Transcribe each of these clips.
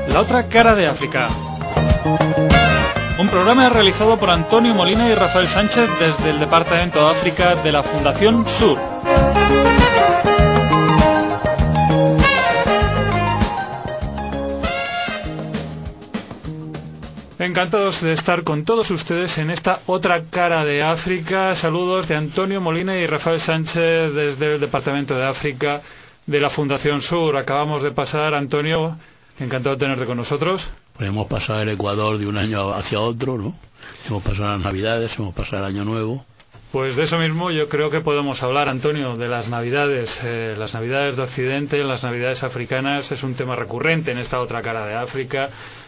La otra cara de África. Un programa realizado por Antonio Molina y Rafael Sánchez desde el Departamento de África de la Fundación Sur. Encantados de estar con todos ustedes en esta otra cara de África. Saludos de Antonio Molina y Rafael Sánchez desde el Departamento de África de la Fundación Sur. Acabamos de pasar, Antonio, encantado de tenerte con nosotros. Pues hemos pasado el Ecuador de un año hacia otro, ¿no? Hemos pasado las Navidades, hemos pasado el Año Nuevo. Pues de eso mismo yo creo que podemos hablar, Antonio, de las Navidades. Las Navidades de Occidente, las Navidades africanas, es un tema recurrente en esta otra cara de África.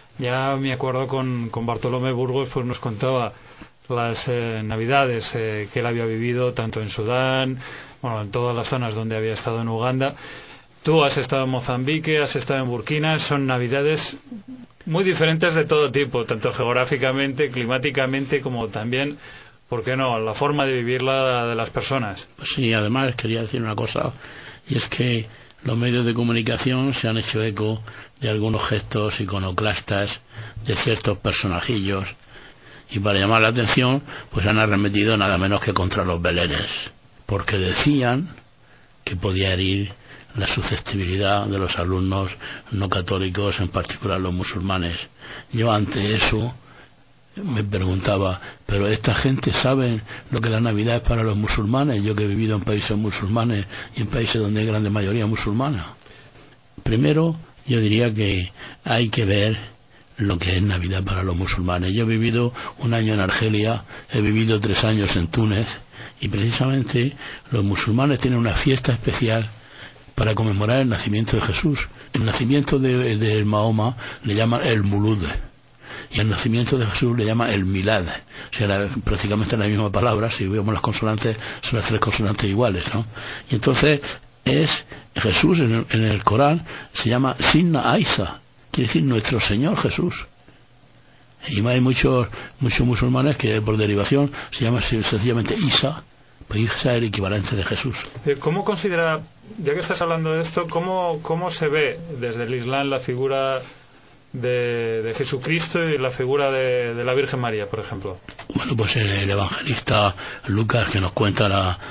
Ya me acuerdo con Bartolomé Burgos, pues nos contaba las Navidades que él había vivido tanto en Sudán, bueno, en todas las zonas donde había estado, en Uganda. Tú has estado en Mozambique, has estado en Burkina. Son Navidades muy diferentes de todo tipo, tanto geográficamente, climáticamente, como también, ¿por qué no?, la forma de vivirla de las personas. Pues sí, además quería decir una cosa, y es que los medios de comunicación se han hecho eco de algunos gestos iconoclastas de ciertos personajillos, y para llamar la atención pues han arremetido nada menos que contra los belenes, porque decían que podía herir la susceptibilidad de los alumnos no católicos, en particular los musulmanes. Yo ante eso me preguntaba, pero esta gente sabe lo que la Navidad es para los musulmanes, yo que he vivido en países musulmanes y en países donde hay grande mayoría musulmana. Primero, yo diría que hay que ver lo que es Navidad para los musulmanes. Yo he vivido un año en Argelia, he vivido 3 años en Túnez, y precisamente los musulmanes tienen una fiesta especial para conmemorar el nacimiento de Jesús. El nacimiento de Mahoma le llaman el Mulud, y el nacimiento de Jesús le llama el Milad. O sea, prácticamente la misma palabra. Si vemos las consonantes, son las 3 consonantes iguales, ¿no? Y entonces es Jesús en el Corán se llama Sinna Isa, quiere decir nuestro Señor Jesús. Y hay muchos musulmanes que por derivación se llaman sencillamente Isa, pues Isa es el equivalente de Jesús. ¿Cómo considera, ya que estás hablando de esto, cómo se ve desde el Islam la figura de Jesucristo y la figura de la Virgen María, por ejemplo? Bueno, pues el evangelista Lucas, que nos cuenta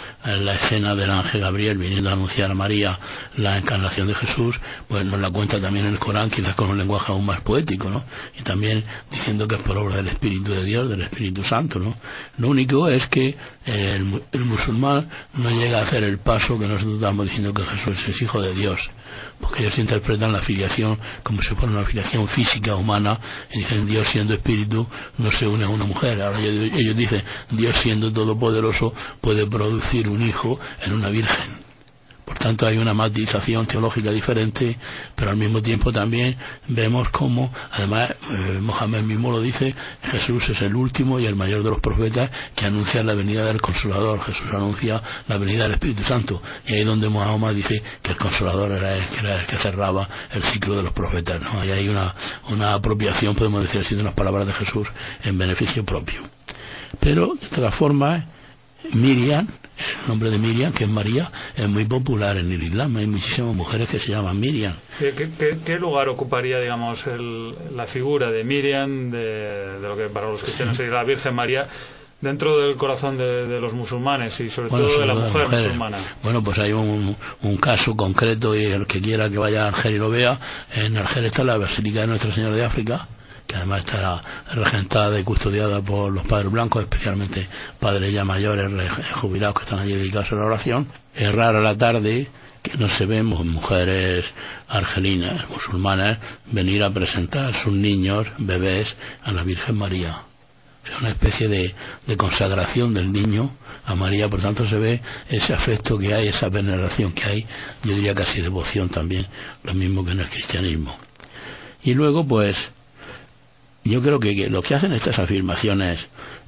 la escena del ángel Gabriel viniendo a anunciar a María la encarnación de Jesús, pues nos la cuenta también en el Corán, quizás con un lenguaje aún más poético, ¿no? Y también diciendo que es por obra del Espíritu de Dios, del Espíritu Santo, ¿no? Lo único es que el musulmán no llega a hacer el paso que nosotros estamos diciendo, que Jesús es hijo de Dios, porque ellos interpretan la filiación como si fuera una filiación física, humana, y dicen Dios siendo espíritu no se une a una mujer. Ahora ellos dicen Dios siendo todopoderoso puede producir un hijo en una virgen. Por tanto hay una matización teológica diferente, pero al mismo tiempo también vemos cómo, además Mohammed mismo lo dice, Jesús es el último y el mayor de los profetas que anuncia la venida del Consolador. Jesús anuncia la venida del Espíritu Santo, y ahí es donde Mahoma dice que el Consolador era el que cerraba el ciclo de los profetas, ¿no? Ahí hay una apropiación, podemos decir así, de unas palabras de Jesús en beneficio propio. Pero de todas formas, Miriam, el nombre de Miriam, que es María, es muy popular en el Islam. Hay muchísimas mujeres que se llaman Miriam. ¿Qué lugar ocuparía, digamos, la figura de Miriam, de lo que para los cristianos sería la Virgen María, dentro del corazón de los musulmanes y sobre todo de la mujer musulmana? Bueno, pues hay un caso concreto, y el que quiera que vaya a Argel y lo vea. En Argel está la Basílica de Nuestra Señora de África, que además está regentada y custodiada por los padres blancos, especialmente padres ya mayores, jubilados, que están allí dedicados a la oración. Es rara la tarde que no se ven mujeres argelinas, musulmanas, venir a presentar sus niños, bebés, a la Virgen María. O sea, una especie de consagración del niño a María. Por tanto se ve ese afecto que hay, esa veneración que hay, yo diría casi devoción también, lo mismo que en el cristianismo. Y luego pues yo creo que lo que hacen estas afirmaciones,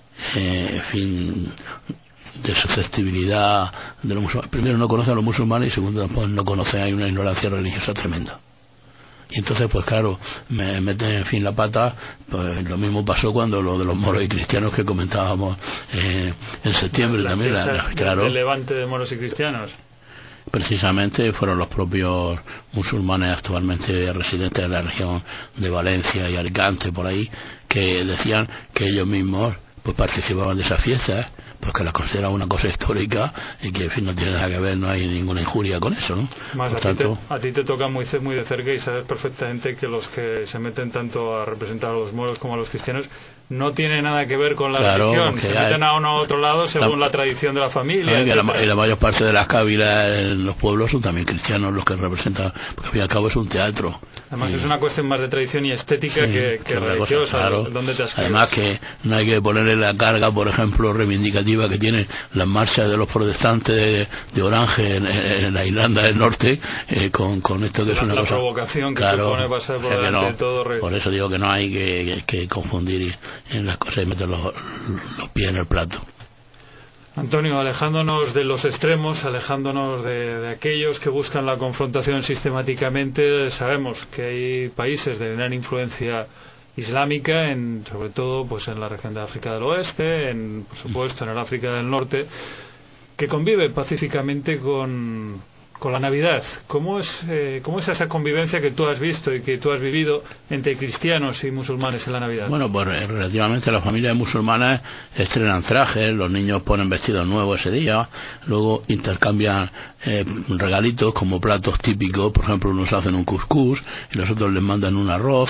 en fin, de susceptibilidad de los musulmanes, primero no conocen a los musulmanes, y segundo pues no conocen, hay una ignorancia religiosa tremenda. Y entonces pues claro, me meten en fin la pata. Pues lo mismo pasó cuando lo de los moros y cristianos que comentábamos en septiembre también, claro, el levante de moros y cristianos. precisamente fueron los propios musulmanes actualmente residentes en la región de Valencia y Alicante, por ahí, que decían que ellos mismos pues participaban de esas fiestas, pues que las consideraban una cosa histórica y que en fin no tiene nada que ver, no hay ninguna injuria con eso, ¿no? Más por tanto, a ti te toca muy de cerca y sabes perfectamente que los que se meten tanto a representar a los moros como a los cristianos no tiene nada que ver con la religión, se meten a uno a otro lado según la tradición de la familia. Y la mayor parte de las cávilas en los pueblos son también cristianos los que representan, porque al fin y al cabo es un teatro. Además es una cuestión más de tradición y estética que religiosa, claro. ¿Dónde te Además que no hay que ponerle la carga, por ejemplo, reivindicativa que tienen las marchas de los protestantes de Orange en la Irlanda del Norte, con esto que es una cosa... La provocación que supone pasar por delante de todo. Por eso digo que no hay que confundir en las cosas y meter los pies en el plato. Antonio, alejándonos de los extremos, alejándonos de aquellos que buscan la confrontación sistemáticamente, sabemos que hay países de gran influencia islámica, sobre todo pues en la región de África del Oeste, por supuesto en el África del Norte, que convive pacíficamente con la Navidad. ¿Cómo es esa convivencia que tú has visto y que tú has vivido entre cristianos y musulmanes en la Navidad? Bueno, pues relativamente las familias musulmanas estrenan trajes, los niños ponen vestidos nuevos ese día, luego intercambian regalitos como platos típicos, por ejemplo unos hacen un cuscús y los otros les mandan un arroz,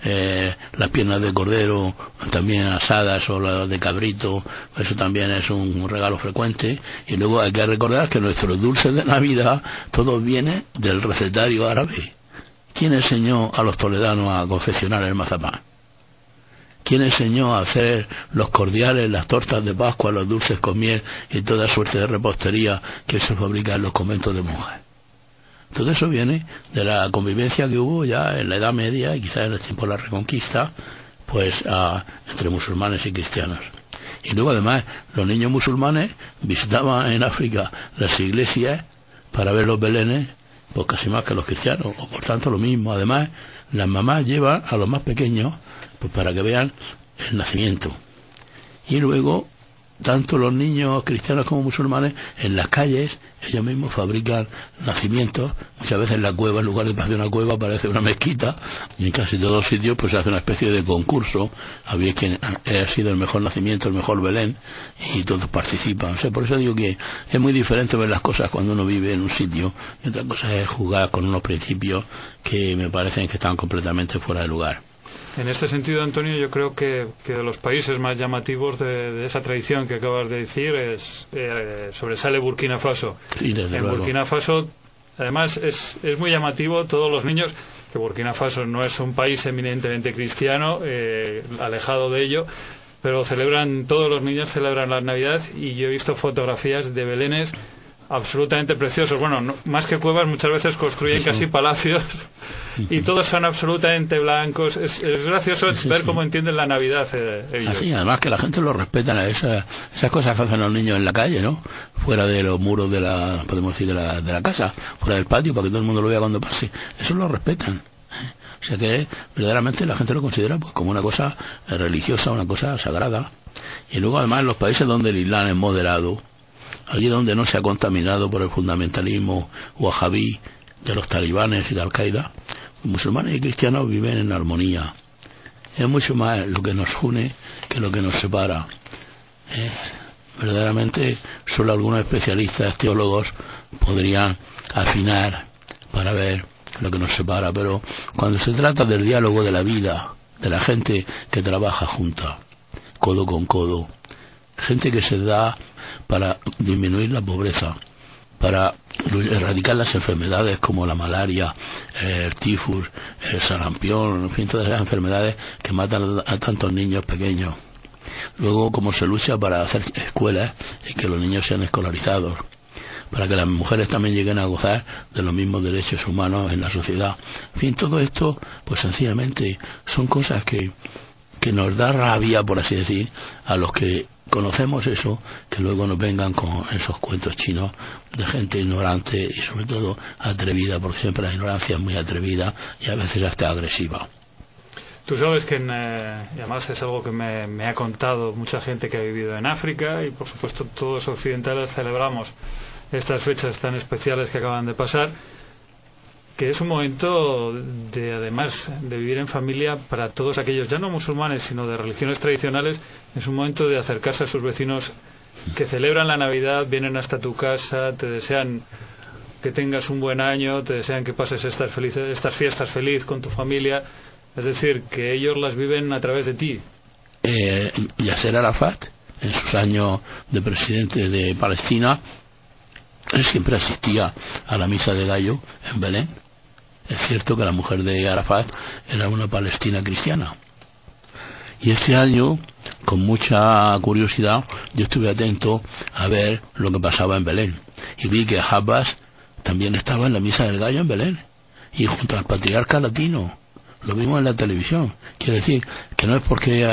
las piernas de cordero también asadas o las de cabrito, eso también es un regalo frecuente. Y luego hay que recordar que nuestros dulces de Navidad todo viene del recetario árabe. ¿Quién enseñó a los toledanos a confeccionar el mazapán? ¿Quién enseñó a hacer los cordiales, las tortas de Pascua, los dulces con miel y toda suerte de repostería que se fabrica en los conventos de monjas? Todo eso viene de la convivencia que hubo ya en la Edad Media y quizás en el tiempo de la Reconquista, pues entre musulmanes y cristianos. Y luego además los niños musulmanes visitaban en África las iglesias para ver los belenes, pues casi más que los cristianos, o por tanto lo mismo. Además, las mamás llevan a los más pequeños pues para que vean el nacimiento. Y luego, tanto los niños cristianos como musulmanes, en las calles, ellos mismos fabrican nacimientos. Muchas veces en la cueva, en lugar de parecer una cueva, parece una mezquita, y en casi todos sitios pues se hace una especie de concurso. Había quien ha sido el mejor nacimiento, el mejor Belén, y todos participan. O sea, por eso digo que es muy diferente ver las cosas cuando uno vive en un sitio, y otra cosa es jugar con unos principios que me parecen que están completamente fuera de lugar. En este sentido, Antonio, yo creo que de los países más llamativos de esa tradición que acabas de decir sobresale Burkina Faso. Sí, desde luego. Burkina Faso, además, es muy llamativo todos los niños, que Burkina Faso no es un país eminentemente cristiano, alejado de ello, pero todos los niños celebran la Navidad, y yo he visto fotografías de belenes absolutamente preciosos. Bueno, más que cuevas, muchas veces construyen casi palacios y todos son absolutamente blancos. Es gracioso ver cómo entienden la Navidad ellos. Así, además que la gente lo respeta, esas cosas que hacen los niños en la calle, ¿no? Fuera de los muros podemos decir, de la casa, fuera del patio, para que todo el mundo lo vea cuando pase. Eso lo respetan. O sea que verdaderamente la gente lo considera pues como una cosa religiosa, una cosa sagrada. Y luego además en los países donde el Islam es moderado, allí donde no se ha contaminado por el fundamentalismo wahabí de los talibanes y de Al-Qaeda, musulmanes y cristianos viven en armonía. Es mucho más lo que nos une que lo que nos separa. Verdaderamente solo algunos especialistas, teólogos, podrían afinar para ver lo que nos separa, pero cuando se trata del diálogo de la vida, de la gente que trabaja junta, codo con codo, gente que se da para disminuir la pobreza, para erradicar las enfermedades como la malaria, el tifus, el sarampión, en fin, todas las enfermedades que matan a tantos niños pequeños. Luego, cómo se lucha para hacer escuelas y que los niños sean escolarizados, para que las mujeres también lleguen a gozar de los mismos derechos humanos en la sociedad. En fin, todo esto, pues sencillamente son cosas que nos da rabia, por así decir, a los que conocemos eso, que luego nos vengan con esos cuentos chinos de gente ignorante y sobre todo atrevida, porque siempre la ignorancia es muy atrevida y a veces hasta agresiva. Tú sabes que, y además es algo que me ha contado mucha gente que ha vivido en África, y por supuesto todos occidentales celebramos estas fechas tan especiales que acaban de pasar, que es un momento de, además de vivir en familia para todos aquellos, ya no musulmanes, sino de religiones tradicionales, es un momento de acercarse a sus vecinos que celebran la Navidad, vienen hasta tu casa, te desean que tengas un buen año, te desean que pases estas fiestas feliz con tu familia, es decir, que ellos las viven a través de ti. Yasser Arafat, en sus años de presidente de Palestina, él siempre asistía a la misa de gallo en Belén. Es cierto que la mujer de Arafat era una palestina cristiana. Y este año, con mucha curiosidad, yo estuve atento a ver lo que pasaba en Belén. Y vi que Abbas también estaba en la misa del gallo en Belén. Y junto al patriarca latino. Lo vimos en la televisión. Quiero decir que no es porque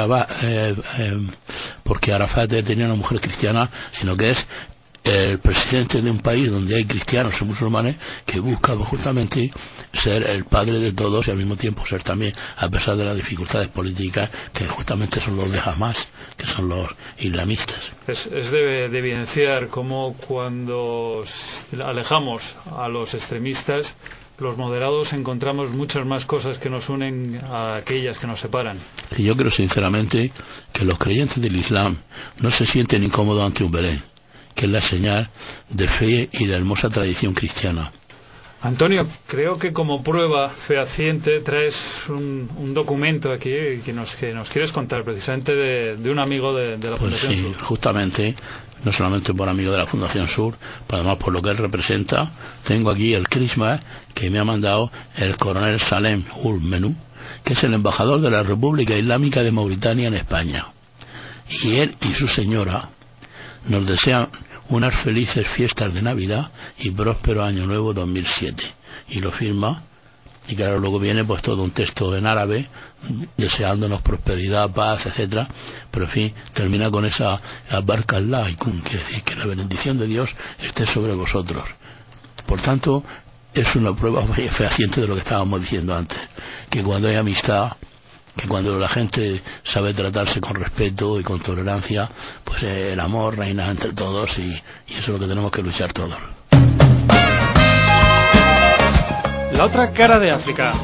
Arafat tenía una mujer cristiana, sino que es el presidente de un país donde hay cristianos y musulmanes que busca justamente ser el padre de todos y al mismo tiempo ser también, a pesar de las dificultades políticas, que justamente son los de Hamas, que son los islamistas. Es de evidenciar cómo cuando alejamos a los extremistas, los moderados, encontramos muchas más cosas que nos unen a aquellas que nos separan. Y yo creo sinceramente que los creyentes del Islam no se sienten incómodos ante un Belén, que es la señal de fe y de hermosa tradición cristiana. Antonio, creo que como prueba fehaciente traes un documento aquí que nos quieres contar precisamente de un amigo de la Fundación Sur. Pues sí, justamente, no solamente por amigo de la Fundación Sur, pero además por lo que él representa. Tengo aquí el crisma que me ha mandado el coronel Salem Ul Menú, que es el embajador de la República Islámica de Mauritania en España. Y él y su señora nos desean unas felices fiestas de Navidad y próspero año nuevo 2007. Y lo firma, y claro, luego viene pues todo un texto en árabe deseándonos prosperidad, paz, etcétera, pero en fin, termina con esa barca Allah y kun, quiere decir que la bendición de Dios esté sobre vosotros. Por tanto, es una prueba fehaciente de lo que estábamos diciendo antes, que cuando hay amistad, que cuando la gente sabe tratarse con respeto y con tolerancia, pues el amor reina entre todos y eso es lo que tenemos que luchar todos. La otra cara de África.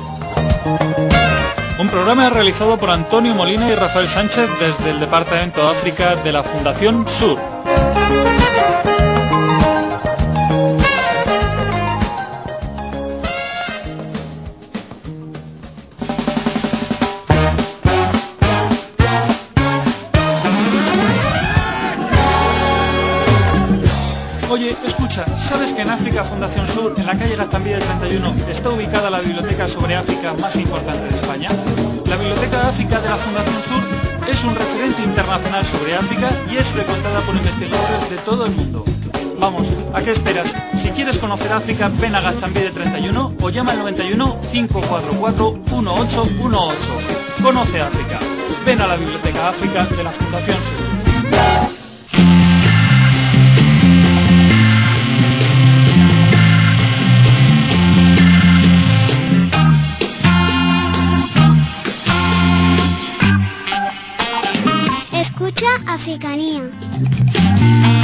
Un programa realizado por Antonio Molina y Rafael Sánchez desde el Departamento de África de la Fundación Sur. Oye, escucha, ¿sabes que en África Fundación Sur, en la calle Gaztambide 31, está ubicada la biblioteca sobre África más importante de España? La Biblioteca de África de la Fundación Sur es un referente internacional sobre África y es frecuentada por investigadores de todo el mundo. Vamos, ¿a qué esperas? Si quieres conocer África, ven a Gaztambide 31 o llama al 91 544 1818. Conoce África. Ven a la Biblioteca África de la Fundación Sur. Escucha Africanía.